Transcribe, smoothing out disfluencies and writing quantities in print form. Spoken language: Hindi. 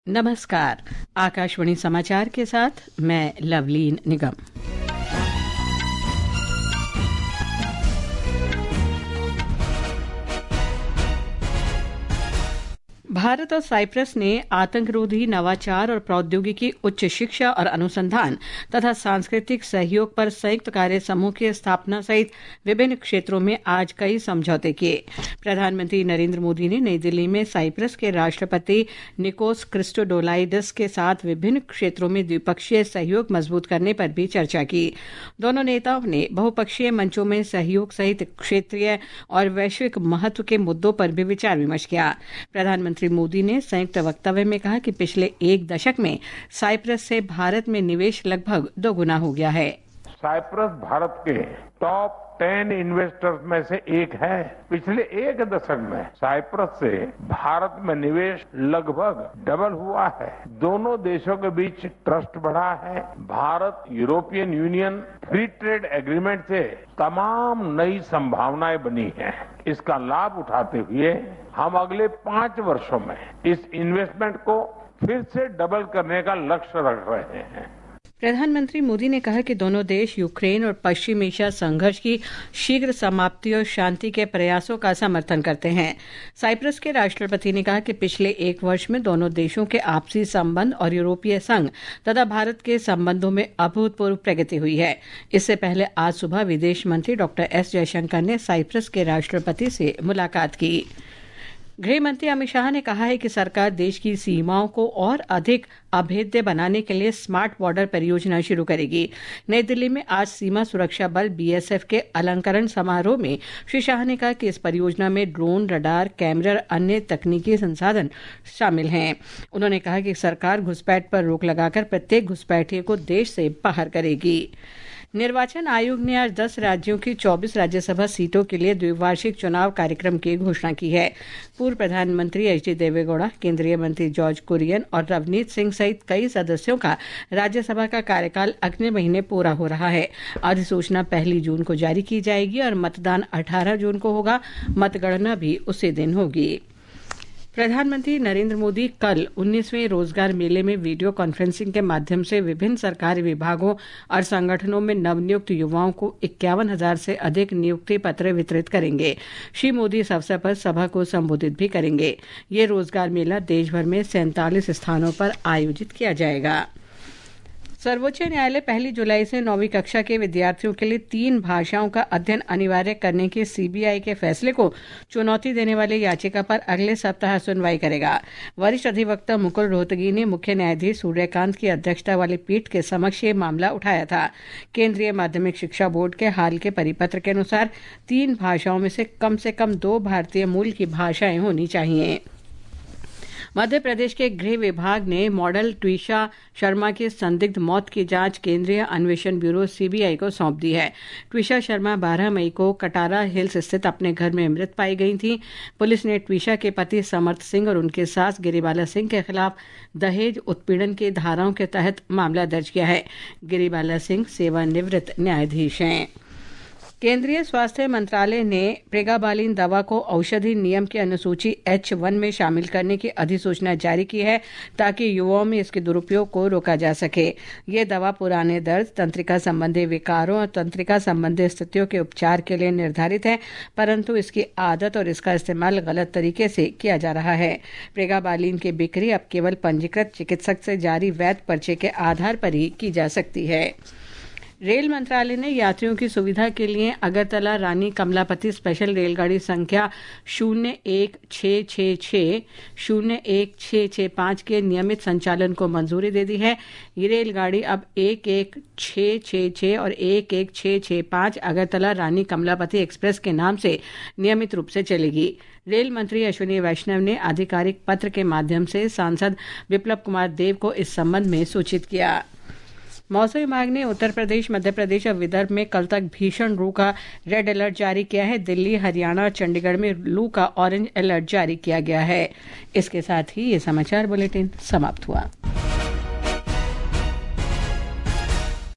नमस्कार। आकाशवाणी समाचार के साथ मैं लवलीन निगम। भारत और साइप्रस ने आतंकरोधी, नवाचार और प्रौद्योगिकी, उच्च शिक्षा और अनुसंधान तथा सांस्कृतिक सहयोग पर संयुक्त कार्य समूह की स्थापना सहित विभिन्न क्षेत्रों में आज कई समझौते किए। प्रधानमंत्री नरेंद्र मोदी ने नई दिल्ली में साइप्रस के राष्ट्रपति निकोस क्रिस्टोडोलाइडस के साथ विभिन्न क्षेत्रों में द्विपक्षीय सहयोग मजबूत करने पर भी चर्चा की। दोनों नेताओं ने बहुपक्षीय मंचों में सहयोग सहित क्षेत्रीय और वैश्विक महत्व के मुद्दों पर भी विचार विमर्श किया। प्रधानमंत्री श्री मोदी ने संयुक्त वक्तव्य में कहा कि पिछले एक दशक में साइप्रस से भारत में निवेश लगभग दोगुना हो गया है। साइप्रस भारत के टॉप 10 इन्वेस्टर्स में से एक है। पिछले एक दशक में साइप्रस से भारत में निवेश लगभग डबल हुआ है। दोनों देशों के बीच ट्रस्ट बढ़ा है। Bharat European union free trade agreement से तमाम नई संभावनाएं बनी हैं। इसका लाभ उठाते हुए हम अगले 5 वर्षों में इस इन्वेस्टमेंट को फिर से डबल करने का लक्ष्य रख रहे हैं। प्रधानमंत्री मोदी ने कहा कि दोनों देश यूक्रेन और पश्चिम एशिया संघर्ष की शीघ्र समाप्ति और शांति के प्रयासों का समर्थन करते हैं। साइप्रस के राष्ट्रपति ने कहा कि पिछले एक वर्ष में दोनों देशों के आपसी संबंध और यूरोपीय संघ तथा भारत के संबंधों में अभूतपूर्व प्रगति हुई है। इससे पहले आज सुबह विदेश मंत्री डॉक्टर एस जयशंकर ने साइप्रस के राष्ट्रपति से मुलाकात की। गृह मंत्री अमित शाह ने कहा है कि सरकार देश की सीमाओं को और अधिक अभेद्य बनाने के लिए स्मार्ट बॉर्डर परियोजना शुरू करेगी। नई दिल्ली में आज सीमा सुरक्षा बल बीएसएफ के अलंकरण समारोह में श्री शाह ने कहा कि इस परियोजना में ड्रोन, रडार, कैमरा और अन्य तकनीकी संसाधन शामिल हैं। उन्होंने कहा कि सरकार घुसपैठ पर रोक लगाकर प्रत्येक घुसपैठिए को देश से बाहर करेगी। निर्वाचन आयोग ने आज 10 राज्यों की 24 राज्यसभा सीटों के लिए द्विवार्षिक चुनाव कार्यक्रम की घोषणा की है। पूर्व प्रधानमंत्री एचडी देवेगौड़ा, केंद्रीय मंत्री जॉर्ज कुरियन और रवनीत सिंह सहित कई सदस्यों का राज्यसभा का कार्यकाल अगले महीने पूरा हो रहा है। अधिसूचना 1 जून को जारी की जाएगी और मतदान 18 जून को होगा। मतगणना भी उसी दिन होगी। प्रधानमंत्री नरेंद्र मोदी कल 19वें रोजगार मेले में वीडियो कॉन्फ्रेंसिंग के माध्यम से विभिन्न सरकारी विभागों और संगठनों में नवनियुक्त युवाओं को 51,000 से अधिक नियुक्ति पत्र वितरित करेंगे। श्री मोदी इस अवसर पर सभा को संबोधित भी करेंगे। ये रोजगार मेला देश भर में 47 स्थानों पर आयोजित किया जाएगा। सर्वोच्च न्यायालय 1 जुलाई से 9वीं कक्षा के विद्यार्थियों के लिए 3 भाषाओं का अध्ययन अनिवार्य करने के सीबीआई के फैसले को चुनौती देने वाली याचिका पर अगले सप्ताह सुनवाई करेगा। वरिष्ठ अधिवक्ता मुकुल रोहतगी ने मुख्य न्यायाधीश सूर्यकांत की अध्यक्षता वाली पीठ के समक्ष ये मामला उठाया था। केंद्रीय माध्यमिक शिक्षा बोर्ड के हाल के परिपत्र के अनुसार 3 भाषाओं में से कम 2 भारतीय मूल की भाषाएं होनी चाहिए। मध्य प्रदेश के गृह विभाग ने मॉडल ट्विशा शर्मा की संदिग्ध मौत की जांच केंद्रीय अन्वेषण ब्यूरो सीबीआई को सौंप दी है। ट्विशा शर्मा 12 मई को कटारा हिल्स स्थित अपने घर में मृत पाई गई थी। पुलिस ने ट्विशा के पति समर्थ सिंह और उनके सास गिरिबाला सिंह के खिलाफ दहेज उत्पीड़न की धाराओं के तहत मामला दर्ज किया है। गिरिबाला सिंह सेवानिवृत्त न्यायाधीश हैं। केंद्रीय स्वास्थ्य मंत्रालय ने प्रेगाबालिन दवा को औषधि नियम की अनुसूची H1 में शामिल करने की अधिसूचना जारी की है ताकि युवाओं में इसके दुरुपयोग को रोका जा सके। ये दवा पुराने दर्द, तंत्रिका संबंधी विकारों और तंत्रिका संबंधी स्थितियों के उपचार के लिए निर्धारित है, परंतु इसकी आदत और इसका इस्तेमाल गलत तरीके से किया जा रहा है। प्रेगाबालिन की बिक्री अब केवल पंजीकृत चिकित्सक से जारी वैध पर्चे के आधार पर ही की जा सकती है। रेल मंत्रालय ने यात्रियों की सुविधा के लिए अगरतला रानी कमलापति स्पेशल रेलगाड़ी संख्या 01666 के नियमित संचालन को मंजूरी दे दी है। ये रेलगाड़ी अब 11666 और 11665 अगरतला रानी कमलापति एक्सप्रेस के नाम से नियमित रूप से चलेगी। रेल मंत्री अश्विनी वैष्णव ने आधिकारिक पत्र के माध्यम से सांसद विप्लव कुमार देव को इस संबंध में सूचित किया। मौसम विभाग ने उत्तर प्रदेश, मध्य प्रदेश और विदर्भ में कल तक भीषण लू का रेड अलर्ट जारी किया है। दिल्ली, हरियाणा और चंडीगढ़ में लू का ऑरेंज अलर्ट जारी किया गया है। इसके साथ ही ये समाचार बुलेटिन समाप्त हुआ।